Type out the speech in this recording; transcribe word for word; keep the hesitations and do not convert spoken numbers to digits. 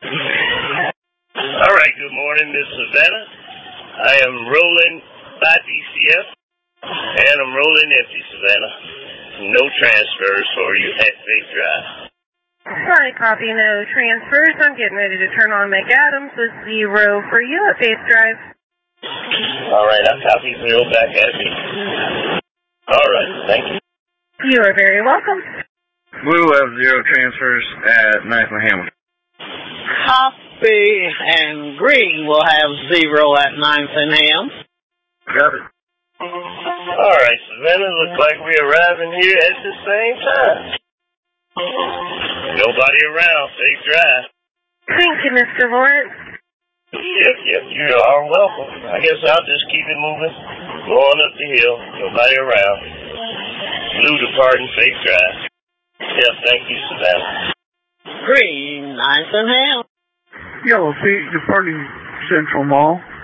All right, good morning, Miss Savannah. I am rolling by D C F, and I'm rolling empty, Savannah. No transfers for you at Faith Drive. Sorry, copy, no transfers. I'm getting ready to turn on McAdams with zero for you at Faith Drive. All right, I'll copy zero back at me. All right, thank you. You are very welcome. Blue will have zero transfers at ninth and Hamilton. Copy, and green will have zero at ninth and Ham. Got it. All right, Savannah, looks like we're arriving here at the same time. Nobody around, Safe Drive. Thank you, Mister Lawrence. Yep, yep, you are welcome. I guess I'll just keep it moving. Going up the hill, nobody around. Blue departing Safe Drive. Yep, thank you, Savannah. Green, ninth and Ham. Yellow feet departing Central Mall.